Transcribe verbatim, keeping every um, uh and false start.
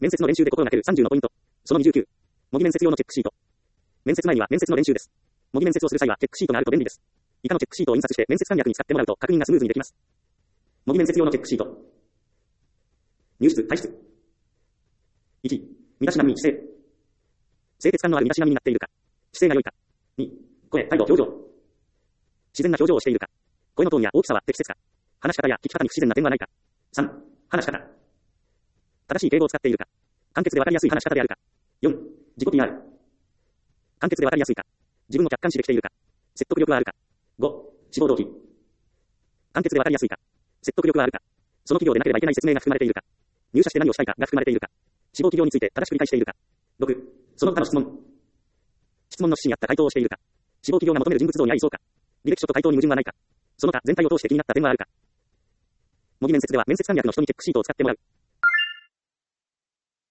面接の練習で心がけるさんじゅうのポイント。そのにじゅうきゅう。模擬面接用のチェックシート。面接前には面接の練習です。模擬面接をする際はチェックシートがあると便利です。以下のチェックシートを印刷して面接官役に使ってもらうと確認がスムーズにできます。模擬面接用のチェックシート。入室、退室。いち、身だしなみに姿勢。清潔感のある身だしなみになっているか。姿勢が良いか。に、声、態度、表情。自然な表情をしているか。声のトーンや大きさは適切か。話し方や聞き方に不自然な点はないか。さん、話し方。正しい敬語を使っているか。簡潔でわかりやすい話し方であるか。よん、自己 ピーアール。簡潔でわかりやすいか。自分を客観視できているか。説得力はあるか。ご、志望動機。簡潔でわかりやすいか。説得力はあるか。その企業でなければいけない説明が含まれているか。入社して何をしたいかが含まれているか。志望企業について正しく理解しているか。ろく、その他の質問。質問の趣旨に合った回答をしているか。志望企業が求める人物像に合いそうか。履歴書と回答に矛盾はないか。その他全体を通して気になった点はあるか。模擬面接では面接官役の人にチェックシートを使ってもらう。